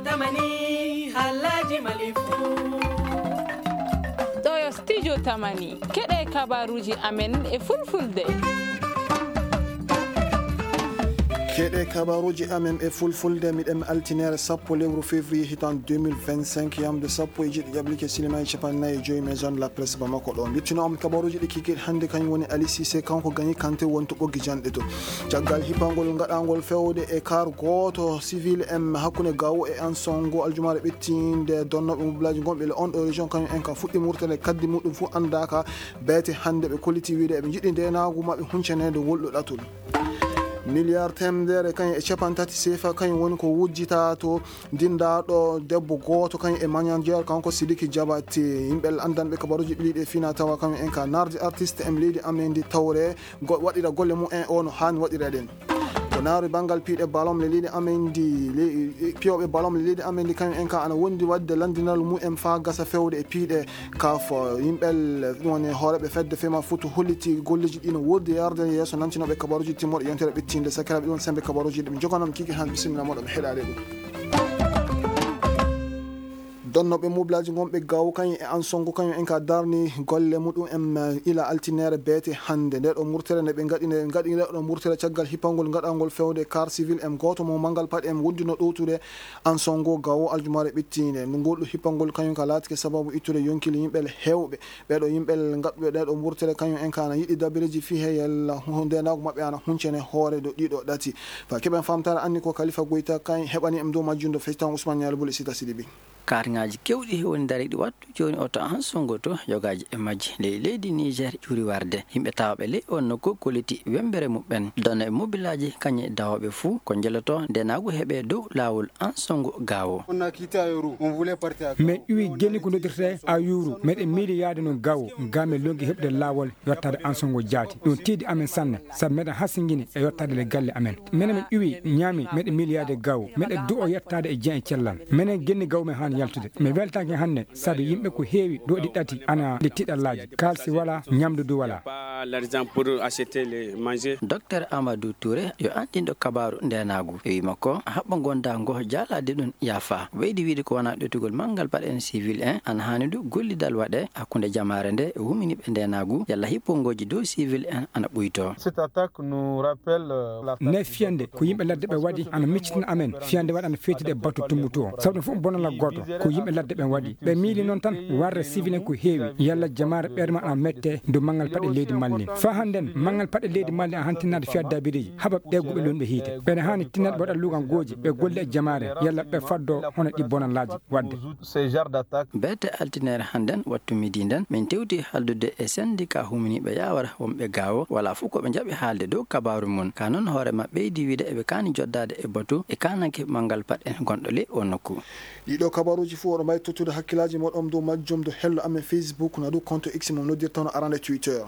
tamani halaji malifu ɗo studio tamani keɗe kabaruji amen e fulfulde keɗe kabaruji amen e fulfulde miɗen altinere sappo lewru février hitan 2025 yamde sappo e jiɗi ƴaɓlike cinéma e capannayyi e joyi maison de la presse bamako ɗo bittinoom kabaruji ɗi kikiɗe hannde kañum woni Ali Cissé kanko gagni Kanté wonto ɓoggi janɗe to caggal hipangol gaɗangol fewde e kar goto civil en hakkude gawo e ansongo aljumare ɓettinde donnoɓe mobilaji gonɓe le on ɗo région kañum en ka fuɗɗi murtele kaddi muɗum fof andaka beete hannde ɓe kolliti wiide eɓe jiɗi ndenagu maɓe huncanede wolɗo ɗatul milliard temedere kañ e capantati sefa kañum woni ko wujjita to dindaɗo debbo goto kañ e manager kanko Sidiki Diabaté yimɓe andanɓe kabaruji ɓiliɗe fina tawa kañum en ka nardi artiste en leydi amen ndi tawre waɗira golle mum en o no hani waɗireɗen ko naari banggal piiɗe balom le leydi amen ndi piyoɓe balom le leydi amen ndi kañum en ka ana wondi wadde landinal mum fa gasa fewde e piiɗe kafo yimɓel woni hooreɓe fedde fema futu holliti golleji ɗi no wurdi yarde yeeso nantinoɓe kabaruji timmoɗe yontere ɓettinde sakiraɓe ɗon sembe kabaruji ɗe ɓe joganam kiki han bisimilla moɗo ɓe heɗade ɗum donnoɓe mobilaji gonɓe gaw kañum e ansongo kañum en ka darni golle muɗum en ila altinere beete hande nde ɗo murtere nde ɓe gaɗi nde ɗo murtere caggal hippangol gaɗangol fewde car civil en goto mo mangal paɗe en wuddino ɗowtude ansongo gawo aljumare ɓettinde ngolɗo hippangol kañum ka laatike sababu ittude yonkili yimɓel hewɓe ɓeɗo yimɓel gaɗuɓe ɗeɗo murtere kañum en ka ana yiɗi dabireji fi heyel ndenago mabɓe ana huncene hoore do ɗiɗo ɗati fa keɓen famtare anni ko Khalifa Goïta kañ heɓani em dow majjundo festan Ousmane Nialo Bouly Sita Sidibi karŋaji kewɗi woni dariɗi wattu joni oto ansongo to jogaji e majji leydi Niger ƴuri warde yimɓe tawaɓe ley on nokku kolliti wembere muɓɓen donna e mobilaji kañe dawoɓe fuu ko jeloto ndenagu heeɓe dow lawol ansongo gawo mais ƴuwi gelli ko noddirte a yuru meɗen miili yaade no gawo gamen logui heɓde lawol yettade ansongo jaati ɗum tiidi amen sanne saabu meɗen hasiguini e yettade le galle amen minen min ƴuwi ñaami meɗen miili yaade gawo meɗen du o yettade e jeen e cellal minen genni gawo men hani yaltude mi weltaki hannde sabi yimɓe ko heewi ɗo ɗi ɗati ana ɗi tiɗallaji kalsi wala ñamdu du wala docteur Amadou Touré yo anɗinɗo kabaru ndenagu e wima ko haɓɓa gonda ngo jaalade ɗum yaafa weydi wiide ko wona ɗotugol manggal paɗen civil en ana hani du gollidal waɗe hakkude jamare nde e wuminiɓe ndenagu yalla hippongoji dow civil en ana ɓuyto ne fiyande ko yimɓe ladde ɓe waɗi ana miccitina amen fiyande waɗa ana fetide e batu tumbutu o sabu ɗum fof bonala goto ko yimɓe ladde ɓen waɗi ɓe miili noon tan warde civil en ko heewi yalla jamare ɓerma ana mette do manggal paɗe leydi Mali fa hannden manggal paɗe leydi Mali a han tinnade fiyat dabiriji haɓa ɓegguɓe lonɓe hiite ɓene hani tinnade ɓe waɗa lugan gooji ɓe golle e jamare yalla ɓe faddo hono ɗi bonalaji wadde beete altinere hannden wattu midi nden min tewti haldude e syndicat huminiɓe yawara wonɓe gawo wala fof koɓe jaaɓi haalde dow kabaru mum ka noon hoorema ɓeydi wiide eɓe kani joddade e batu e kananke manggal paɗe gonɗo le o nokku ɗiɗo kabaruji fof oɗo mbawi tottude hakkillaji moɗon dow majjum do hello amen Facebook na ɗum compte X mum noddirtano arande Twitter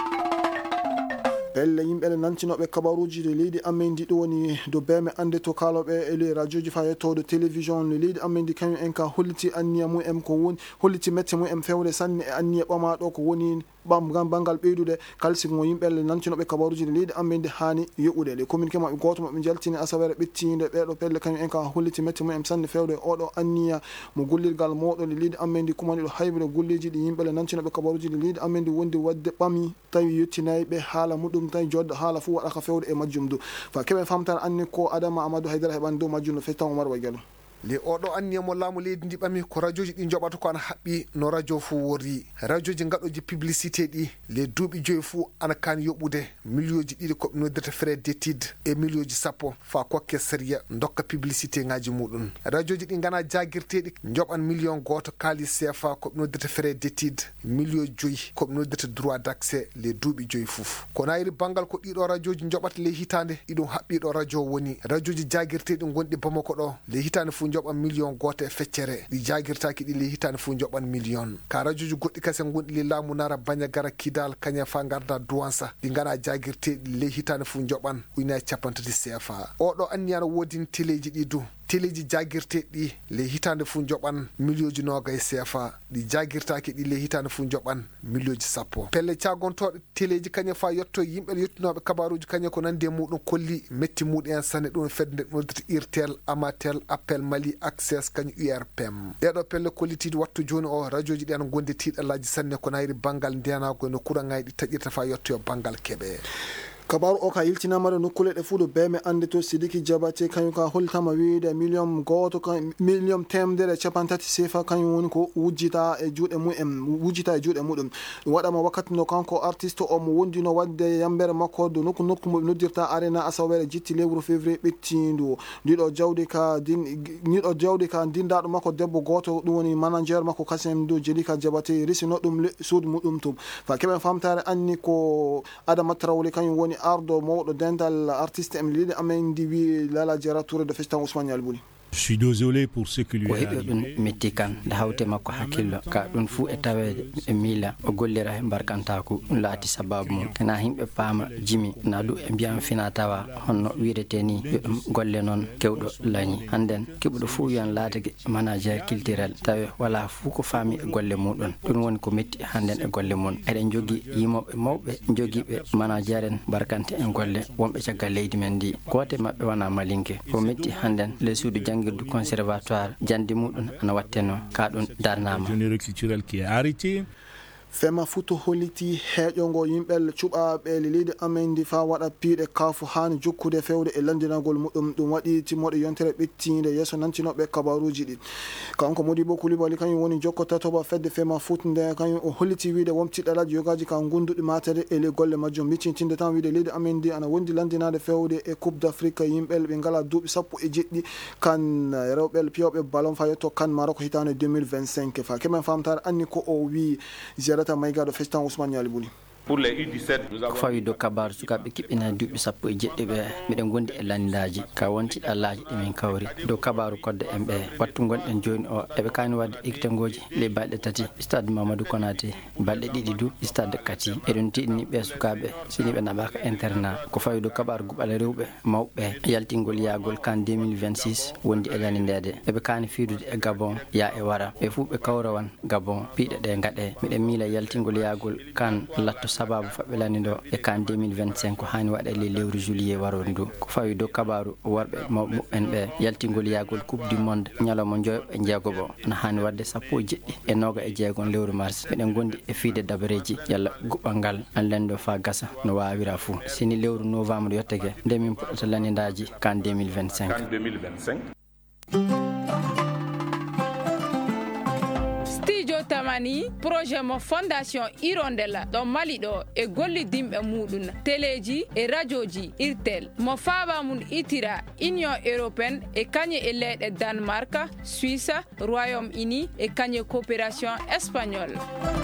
pelle yimɓe nantinoɓe kabaruji de leydi amen ndi ɗo woni do beme ande to kaloɓe e le radioji fa yettode télévision le leydi amen ndi kañum en ka holliti anniya mum ko woni holliti mette mum fewde sanne e anniya ɓamaɗo ko woni bangal ɓeydude kalsigo yimɓe nantinoɓe kabaruji de leydi amen ndi hani yoɓude le communiqué maɓe goto maɓe jaltini asawere ɓettinde ɓeɗo pelle kañum en ka holliti mette mum sanne fewde oɗo anniya mo gollirgal moɗo le leydi amen ndi kumaniɗo hayɓude golleji ɗi yimɓe nantinoɓe kabaruji de leydi amen ndi wondi wadde ɓami tawi yettinayi ɓe haala muɗum tawi joddo haala fu waɗaka fewde e majjum du fa keɓe famtan anni ko Adama Amadou Haydara heɓani dow majjum no festan Oumar Waguelo le oɗo anniyamo laamu leydi ndi ɓami ko radioji ɗi joɓata ko ana haɓɓi no radio fo wori radioji gaɗoji publicité ɗi le duuɓi joyi fuu ana kani yoɓude millioji ɗiɗi koɓe noddirta frais d'étude e millioji sappo fa kokke séria dokka publicité ngaji muɗum radioji ɗi gana jaguirteɗi joɓan million goto kalis CFA koɓe noddirta frais d'étude million joyi koɓe noddirta droit d' accès le duuɓi joyi fof ko nayiri banggal ko ɗiɗo radioji joɓata le hitande ɗiɗum haɓɓiɗo radio woni radioji jaguirteɗi gonɗi Bamako ɗo le hitande fuu joɓan million goto e feccere ɗi jaguirtaki ɗi le hitande fuu joɓan million ka radioji goɗɗi kase gonɗi le laamu nara baña gara kidal kaña fa garda douansa ɗi gana jaguirteɗi le hitande fuu joɓan ujunere capantati CFA oɗo anniyano wodini téléji ɗi du téléji jaguirteɗi le hitande fu joɓan milioji nogay CFA ɗi jaguirtaki ɗi le hitande fu joɓan milioji 10 pelle cagontoɗe téléji kañe fa yetto yimɓe yettinoɓe kabaruji kañe ko nandi e muɗum kolli metti muɗum en sanne ɗum fedde noddata irtel amatel appel mali access kañum URPM ɗeɗo pelle kollitiɗi wattu joni o radio ji ɗi ana gondi tiɗalaji sanne ko nayri banggal ndiyanago no kurangaji ɗi taƴirta fa yetto yo banggal keɓe kabaru o ka yiltinamaɗo nokkule ɗe fuuɗo beme ande to sidiki jabate kañum ka holtama wiide million goto million temdere capantati sefa kañum woni ko wujjita e juuɗe muɗum ɗum waɗama wakkati no kanko artiste o mo wondino wadde yambere makko do nokku mo noddirta arena asawere jitti lewru février ɓettindu ndiɗo jawdi ka dindaɗo makko debbo goto ɗum woni manager makko kasem do jelika jabate risino ɗum suudu muɗum tum fa keɓen famtare anni ko adama trawle kañum woni ardo mawɗo dental artiste em liɗi amen ndi wi Lala Diarra Touré de festan Ousmane Yalbouri. Je suis désolé pour ce que lui est arrivé. Ɗum metti kan nde hawte makko hakkillo ka ɗum fuu e tawede e miila o gollira he barkantaku ɗum laati sababu mum kana himɓe paama jimi na ɗum e mbiyam fina tawa honno wirete ni yo ɗum golle noon kewɗo lañi hannden keɓuɗo fuu wiyan laatake manager culturel tawi wala fuu ko faami e golle muɗum ɗum woni ko metti hannden e golle mum eɗen jogui yimoɓe mawɓe jogiiɓe manager en barkante en golle wonɓe caggal leydi men ndi gote mabɓe wona malinke ko metti hannden les suudu du conservatoire jandi muɗum ana watteno ka ɗum darnama culturel qui est arrêté. fema futo holiti heƴongo yimɓel cuɓaɓe leydi amen ndi fa waɗa piiɗe kaafu hani jokkude fewde e landinagol muɗum ɗum waɗi timmoɗe yontere ɓettinde yesso nantinoɓe kabaruji ɗi kanko Modibo Coulibaly kañum woni jokkotatoɓa fedde fema fut nde kañum o holliti wiide won tiɗɗalaji yogaji ka gunduɗi matere e le golle majjum miccintinde tan wiide leydi amen ndi ana wondi landinade fewde e coupe d'Afrique yimɓel ɓe ngala duuɓi 17 kan rewɓe piyoɓe ballon fa yetto kan Maroc hitande 2025 fa kemen famtare anni ko o wi Maïga de festan Ousmane Yalbouri. Pour les U17 ko fawi do kabar sukaɓe kiɓɓina duuɓi 17 ɓe miɗen gondi e landaji ka wonti ɗallaji ɗimin kawri dow kabaru kodde en ɓe wattu gonɗen joni o eɓe kani wadde ekitengoji le balɗe 3 stade Mamadou Konaté balɗe 2 du stade Kati eɗen tiɗni ɓe sukaɓe siniɓe naɓaka internat ko fawi do kabaru guɓal rewɓe mawɓe yaltingol yagol kan 2026 wondi e landede eɓe kani fiidude e Gabon ya e wara ɓe fuu ɓe kawrawan Gabon piiɗe ɗe gaɗe miɗen miila yaltingol yagol kan latto sababu faɓɓe lanido e kan 2025 ko hani waɗa le lewru juillet waron ndu ko fawi dow kabaru worɓe mawɓe en ɓe yaltingol yagol coupe du monde ñalawma joyoɓe jeegobo no hani wadde 16 lewru mars miɗen gondi e fiide dabareji yalla guɓɓal ngal an lendo fa gasa no wawira fuu sini lewru novembre yotteke nde min puɗɗata lanidaji kan 2025 tamani projet mo fondation Hirondella ɗo Mali ɗo e gollidimɓe muɗum téléji e radioji irtel mo faaba mum itira Union européenne e kañe e leyɗe Danemark, Suisse, Royaume-Uni e kañe coopération espagnole.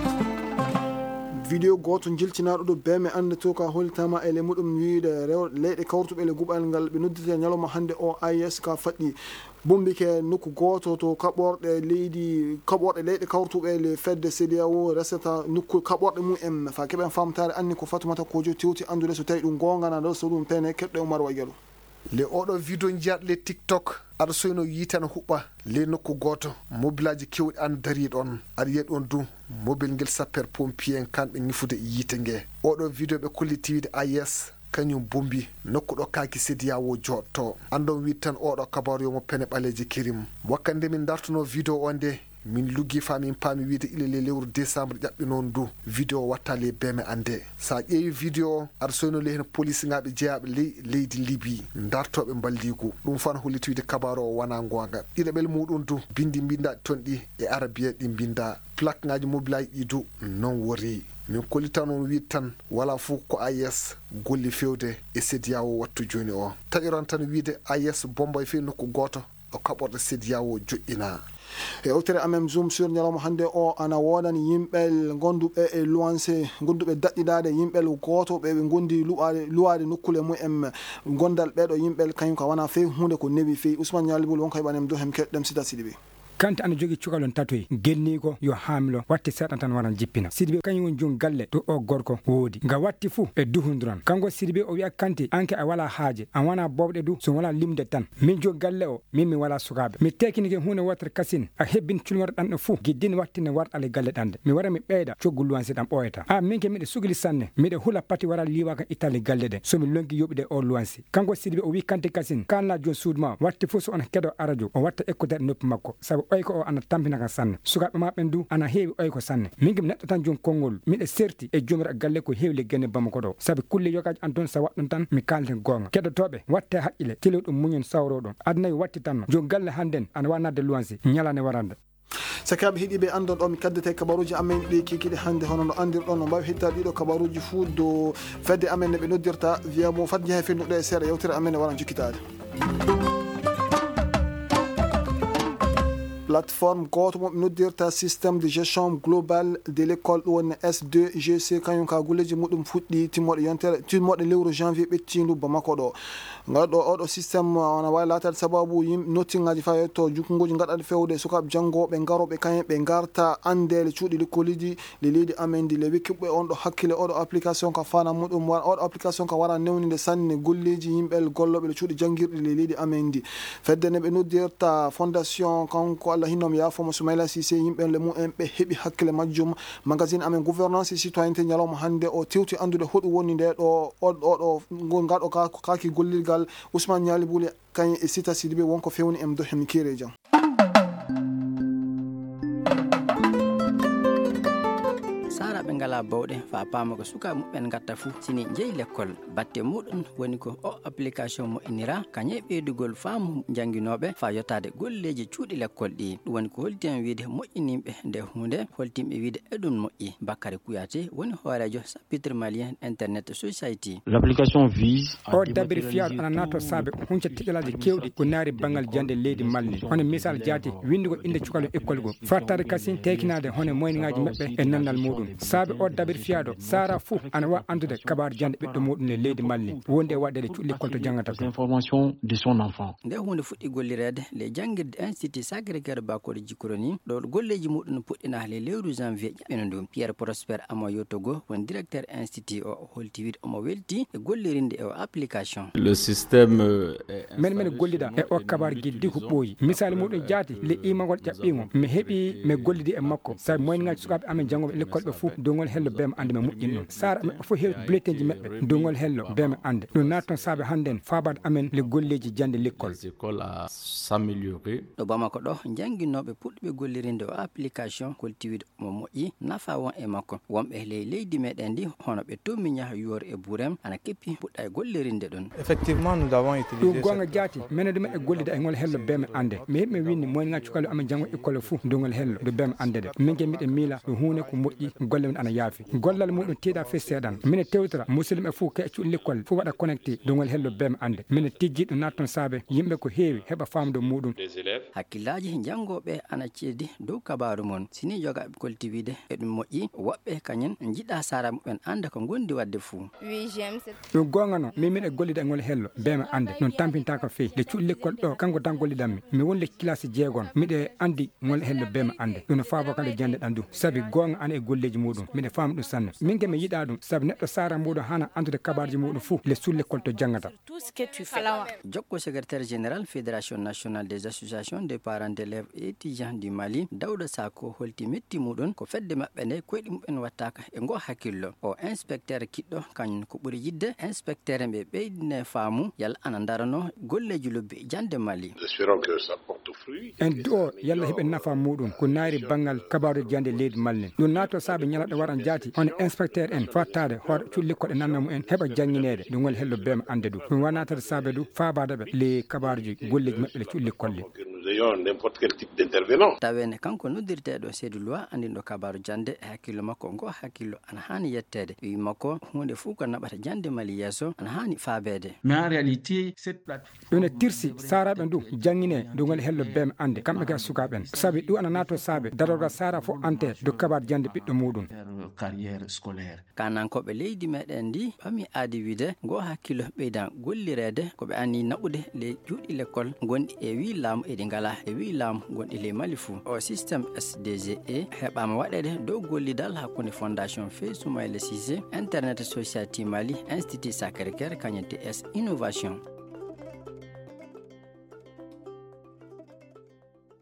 Video goto jiltinaɗo ɗo beme ande to ka holtama ele muɗum wiide leyɗe kawrutuɓe le guɓal ngal ɓe noddita ñalawma hande o AIS ka faɗɗi bombike nokku goto to kaɓorɗe leydi kaɓorɗe leyɗe kawrutuɓe le fedde CEDEAO resata nokku kaɓorɗe mum fa keɓen famtare anni ko Fatoumata Kojo tewti andude so tawi ɗum gongana ɗo so ɗum pene keɓɗe Oumar Waguelo le oɗo video jiyaɗo le TikTok aɗa soyno yitana huɓɓa le nokku goto mobilaji kewɗi an dari ɗon aɗa yiya ɗon du mobile ngel sapeur pompier en kamɓe ñifude yite nge oɗo video ɓe kolliti wiide AIS kañum bombi nokku ɗo kaki CEDEAO jotto andon wi tan oɗo kabaru yomo pene ɓaleji kirim wakkande min dartuno video o nde min luggi fa min paami wiide ilele lewru décembre ƴaɓɓi noon du vidéo watta le beme ande sa ƴeewi vidéo aɗa soyno le hen police ngaɓe jeeyaɓe leydi Libye dartoɓe balligu ɗum fan holliti wiide kabaru o wona gonga ɗiɗaɓel muɗum du bindi bindaɗi toon ɗi e arabia ɗi binda plaque ngaji mobilaji ɗi du non wori min kollita noon wi tan wala fof ko AIS golli fewde e CEDEAO wattu joni o taƴiron tan wiide AIS bomba e fewi nokku goto o kaɓorɗo CEDEAO joƴƴina e hewtere amen zoom sur ñalawma hande o ana wodani yimɓel gonduɓe e luwanse gonduɓe daɗɗidade yimɓel goto ɓe gondi luwade nokkule mumen gondal ɓeɗo yimɓel kañum ka wona fewi hunde ko newi fewi Ousmane Yalbouri wonko heɓanem do hem keɗɗem sita sidiɓe kanti ana jogi cukalon tatoy gelni ko yo hamilo watti sedan tan waran jippina Sidibé kany won jon galle to o gorko wodi nga watti fu e duhunduran kango Sidibé o wi'a kanti anke a wala haaje an wana bobde du so wala limde tan min jo galle o min mi wala sukabe mi tekini ke hunde watter kasin a hebbin culmor dan fu giddin wattine wartale galle dande mi wara mi beyda coggu luwansi dam boyeta min ke mi de sugli sanne mi de hula pati wara liwa kan itali galle de so mi lonki yobide o luwansi kango Sidibé o wi kanti kasin kanna jon sudma watti fu so on kedo arajo o watta ekkude noppi makko sabu oyko o ana tampina kan sanne sukabe mabben du ana heewi oyko sanne min ke neddo tan jon kongol mi de serti e jomira galle ko heewle gene bamako do sabu kulle yokaji anton sa waddon tan mi kalten gonga kedo tobe watte hakkile telo dum munyon sawro don adnay watti tan jon galle handen ana wanade luwansi nyalane warande sakaɓe heeɗiɓe andon ɗo mi kaddete kabaruji amen ɗi kikiɗe hannde hono no andirɗon no mbawi hettade ɗiɗo kabaruji fuu do fedde amen ne ɓe noddirta wiyamo fat jeehe fennuɗo e seeɗa yewtere amen ne waran jukkitade plateforme goto mo ɓe noddirta système de gestion global de l'école ɗo woni S2GC kañum ka gulleji muɗum fuɗɗi timmoɗe lewru janvier ɓettindu bamako ɗo ngaɗo oɗo systéme ona wawi latade sababu yimɓe nottingaji fa yetto jukkugoji gaɗaɗe fewde sukaɓe janggoɓe garoɓe kañum ɓe garta andele cuuɗi l'écoliji le leydi amen ndi le wikkiɓe on ɗo hakkille oɗo application ka fana muɗum oɗo application ka wara newnide sanne golleji yimɓe golloɓe le cuuɗi janguirɗi le leydi amen ndi fedde ne ɓe noddirta fondation kanko Allah hinnom yafomo Soumaïla Cissé yimɓe le mumen ɓe heeɓi hakkille majjum magazine amen gouvernance et citoyenneté ñalawma hannde o tewti andude hoɗum woni nde ɗo oɗo gaɗo kaki gollirgal Ousmane Niali Bouli kañ e Sita Sidibé wonko fewni em do hen kire jam ɓe ngala bawɗe fa paama ko suka muɓɓen gatta fuu sini jeeyi l'école batte muɗum woni ko o application mo inira kañe ɓeydugol faamu janguinoɓe fa yettade golleji cuuɗi l'école ɗi ɗum woni ko holtimen wiide moƴƴinimɓe nde hunde holtimɓe wiide eɗum moƴƴi Bakary Kouyaté woni hoorejo chapitre malien internet society. L'application vise o dabiri fiyaɗo ana nato saabe hunca tiƴalaji kewɗi ko naari banggal jande leydi malni hono misal jaati windugo inde cukalo école go fattade kasi tekinade hono moyniŋaji maɓɓe e nannal muɗum saabe o dabiri fiyaɗo sara fou ana wa andude kabaru jande ɓiɗɗo muɗum ne leydi malni wonde waɗede cuɗɗi école to jangata information de son enfant nde hunde fuɗɗi gollirede le jangirde institut Sacré-Cœur Bakori Djikoroni ɗo golleji muɗum puɗɗina le lewru janvier ƴaɓɓino ndu Pierre Prosper Amoyo Togo woni directeur institut o holti wiide omo welti e gollirinde e o application le système men gollida e o kabaru giddi ko ɓooyi misali muɗum jaati le imagol ƴaɓɓimo mi heeɓi mi gollidi e makko sabi moyniŋaji sukaɓe amen janggoɓe l'école ɓe fou dongol hello bema ande me moƴƴin ɗum sara maɓɓe fof heewi bulletin ji maɓɓe dongol hello bema ande ɗum natton saabe hannden fabade amen le golleji jande l'école a s'améliorer ɗo Bamako ɗo janguinoɓe puɗɗiɓe gollirinde o application kolti wiide mo moƴƴi nafa won e makko wonɓe leydi meɗen ndi hono ɓe tommi ñaha yuwor e Bourem ana keppi puɗɗa e gollirinde ɗum effectivement nous avons utilisé ɗum gonga jaati menede maɓɓe gollida e ngol hello bema ande mi heeɓi mi winni moyniŋaji cukalo amen janggo école fou dongol hello do bema ande de min ke miɗen miila ɗum hunde ko moƴƴi golle men ana yaafi gollal muɗum tiiɗa fe seeɗan mine tewtora musidɓe fou ke cuuɗi l'école fou waɗa connecté dongol hello bema ande mine tijji ɗum natton saabe yimɓe ko heewi heɓa famde muɗum hakkillaji janggoɓe ana ceedi dow kabaru mon sini jogaɓe kolti wiide e ɗum moƴƴi woɓɓe kañen jiɗa sara muɓen anda ko gondi wadde fou ɗum gonga noon min miɗe gollida e ngol hello bema ande ɗum tampinta ko fewi le cuuɗi l'école ɗo kanko tan gollidanmi mi won le classe jeegon miɗe andi ngol hello bema ande ɗum no faabo kande jande ɗan du saabi gonga ana e golleji muɗum miɗe faami ɗum sanne min ke mi yiɗa ɗum saabi neɗɗo sara muɗum hana andude kabaruji muɗum fou le sulle l'école to jangata jokko secrétaire général fédération nationale des associations des parents d'élèves et étudiants du Mali Dawda Sako holti metti muɗum ko fedde maɓɓe nde koyɗi muɓen wattaka e ngo hakkillo o inspecteur kiɗɗo kañum ko ɓuuri yidde inspecteur ɓe ɓeydine faamu yalla ana darano golleji lobbi jande Mali en du o yalla heɓe nafa muɗum ko naari banggal kabaru jande leydi malni ɗum nato saabe ñalaɗo waran jaati hono inspecteur en fattade hoore cuuɗi l'école e nanna mumen heɓa janginede ɗum woni hello bema ande du ɗum wonatade saabe du fabadeɓe le kabaruji golleji maɓɓe le cuuɗi l'école le tawene kanko noddirteɗo Seydou Loi andinɗo kabaru jande e hakkillo makko ngo hakkillo ana hani yettede wi makko hunde fuu ko naɓata jande Mali yesso ana hani faabede mais en réalité cette plateforme ɗum ne tirsi saraɓe ndu jangine ɗum woni hello bema ande kamɓe ga sukaɓen saabi ɗum ana nato saabe darorgal sara fof ante do kabaru jande ɓiɗɗo muɗum carrière scolaire kanankoɓe leydi meɗen ndi ɓami aadi wiide ngo hakkillo ɓeydan gollirede koɓe anni naɓude le juuɗi l'école gonɗi e wi laamu eɗi ngala e wi laamu gonɗi le Mali fuu o système SDGE heɓama waɗede dow gollidal hakkunde fondation Feu Soumaïla Cissé internet society Mali institut Sacré-Cœur kañum TS innovation